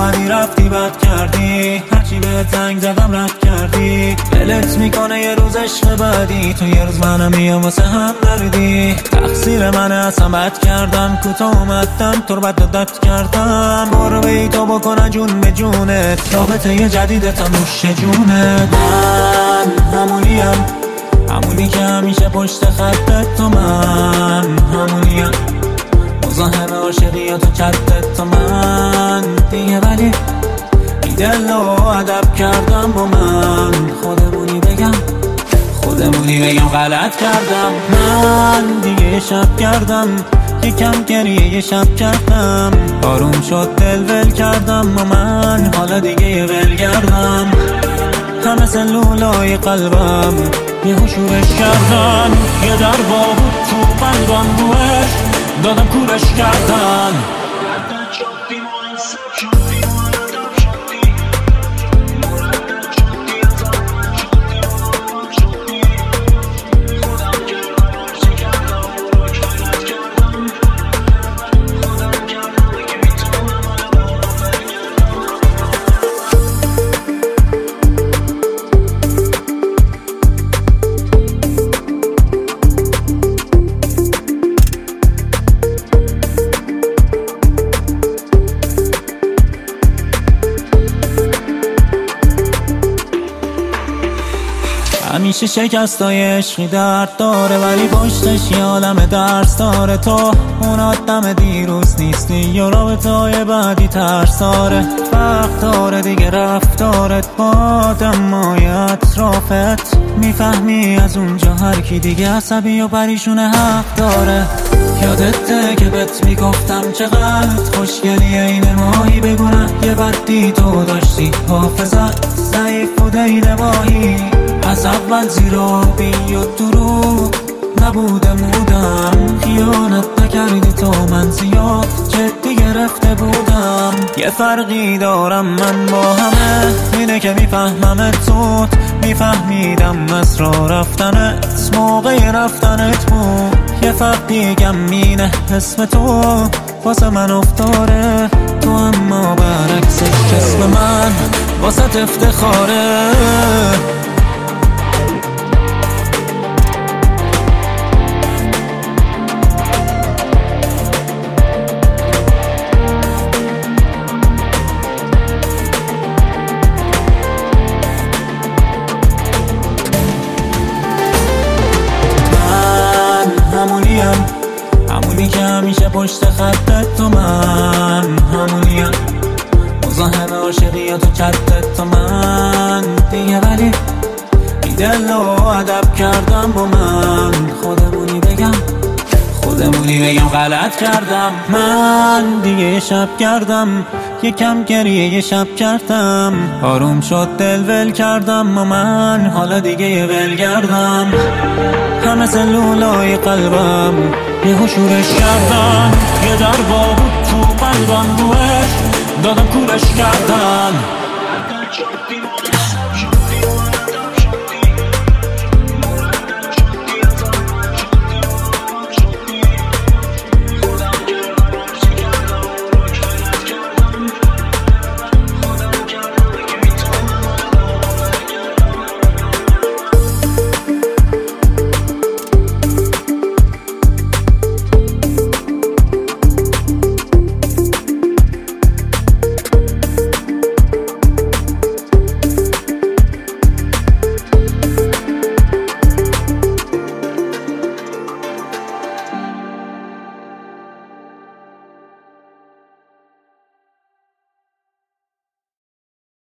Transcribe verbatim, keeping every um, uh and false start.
اومدی رفتی بد کردی، هرچی به زنگ زدم رد کردی. دلت میکنه یه روز عشق بعدی، تو یه روز منم میام واسه هم دردی. تقصیر منه اصلا بد کردم، کوتاه اومدم تو رو بد داد کردم. برو بی تو بکنه جون به جونت، رابطه یه جدیده تا نوش جونت. من همونیم، همونی که همیشه پشت خطت، تو من همونیم، مزاحم عاشقی تو چتت، تو من دیگه. ولی بی دل و ادب کردم با من، خودمونی بگم خودمونی بگم غلط کردم. من دیگه شب کردم، یکم گریه یه شب کردم. آروم شد دل ول کردم و من حالا دیگه ول کردم. همه سلولای قلبم یه شورش کردن، یه در بود تو قلبم روش دادم کورش کردن. همیشه شکستای عشقی درد داره، ولی پشتش یه عالم درس داره. تو اون آدم دیروز نیستی، یا رابطه‌های بعدی ترساره. وقت داره دیگه رفتارت با آدمای اطرافت، میفهمی از اونجا هر کی دیگه عصبی و پریشونه حق داره. یادته که بهت میگفتم چقدر خوشگلی این ماهی، بگونه یه بدی تو داشتی، حافظت ضعیف بوده این ماهی. از اول زیرابی و دروغ نبوده مودم، خیانت نکردی تو من زیاد جدی گرفته بودم. یه فرقی دارم من با همه، اینه که میفهمم تو میفهمیدم از راه رفتنت موقع رفتنت بود. یه فرق دیگم مینه اسم تو واسه من افتاره تو، اما برعکسش اسم من واسه افتخاره. همونی که همیشه پشت خطت، تو من همونیم، مزاحم عاشقی تو چتت، تو من دیگه. ولی بی دل و ادب کردم با من، خودمونی بگم خودمونی بگم غلط کردم. من دیگه شب کردم، یکم گریه یه شب کردم. آروم شد دل ول کردم و من حالا دیگه ول کردم. همه سلولای قلبم یه شورش کردن، یه در بود تو قلبم روش دادم کورش کردن.